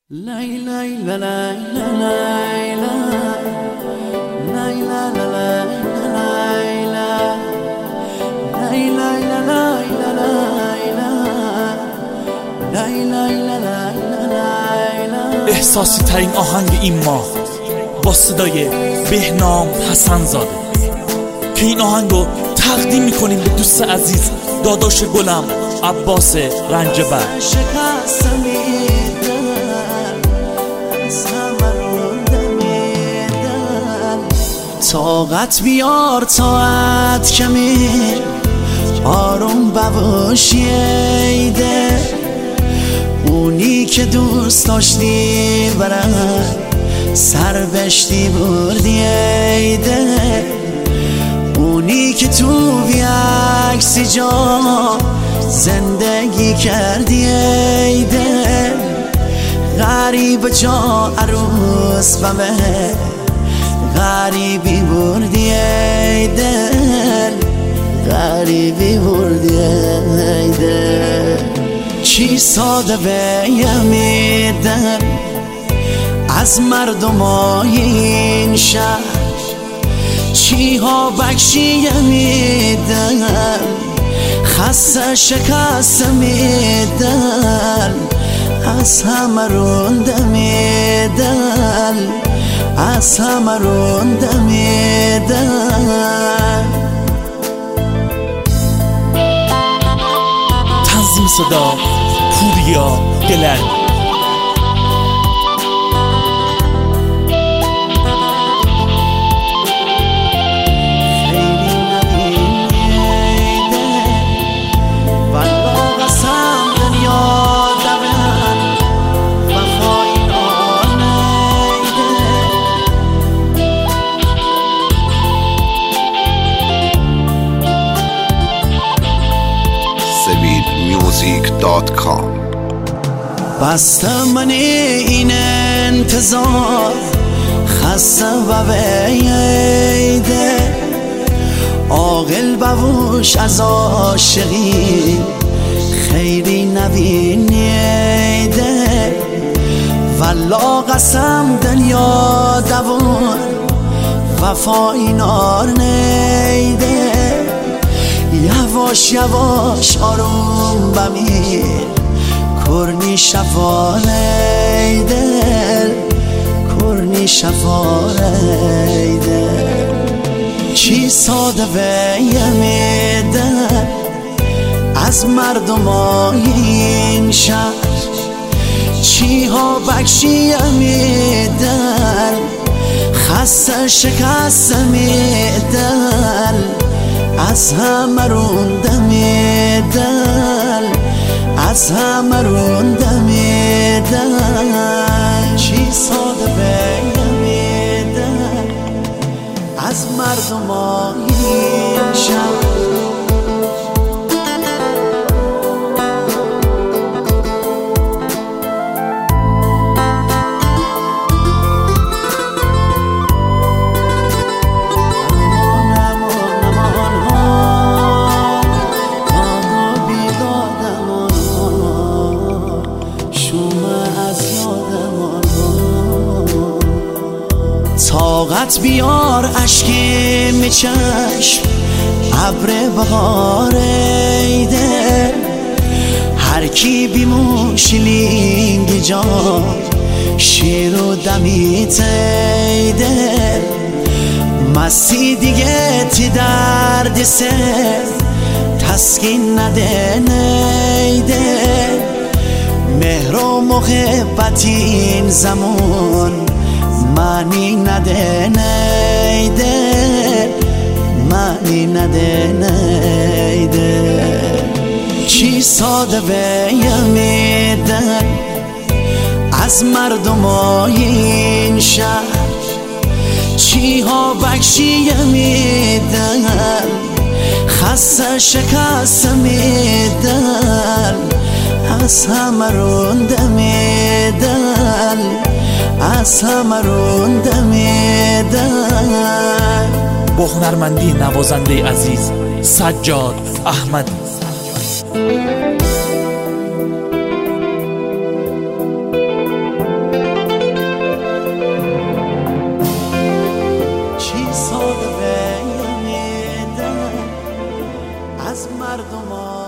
احساسی ترین آهنگ این ماه با صدای بهنام حسن زاده که این آهنگو تقدیم میکنیم به دوست عزیز داداش گلم عباس رنجبر. طاقت بیار طاعت کمی آروم بوشیده اونی که دوست داشتی برم سر بشتی بردیده اونی که تو بیاکسی جا زندگی کردیده غریب جا عروس بمه غریبی بردی ای دل غریبی بردی ای دل چی ساده بیمیدن از مردم این شهر چی ها بکشی میدن خسته شکست میدن از همه رونده میدن از همه رونده میدن. تنظیم صدا پوریا دلر. music.com بسته من این انتظار خسته و بیده عاقل بوش از عاشقی خیری نبینیده والله قسم دنیا دوان وفای نار نیده یواش یواش آروم بمیر کرنی شفاره دل کرنی شفاره دل چی ساده بیمیدن از مردم این شهر چی ها بکشی میدن خسته شکست میدن از همه رونده میدن از همه رونده میدن چی ساده بیمیدن از مردم این شهر طاقت بیار اشکی میچشم ابر بهار ایده هر کی بیموشلینگ جا شیر و دمیت ایده مستی دیگه تی درد سر تسکین نده نیده مهر و محبت این زمان معنی نده نیده معنی نده نیده چی ساده بیمیدن از مردم این شهر چی ها بکشی میدن خسته شکست میدن از همه رونده میدن از همه رونده میدن. با هنرمندی نوازنده عزیز سجاد احمدی. مردما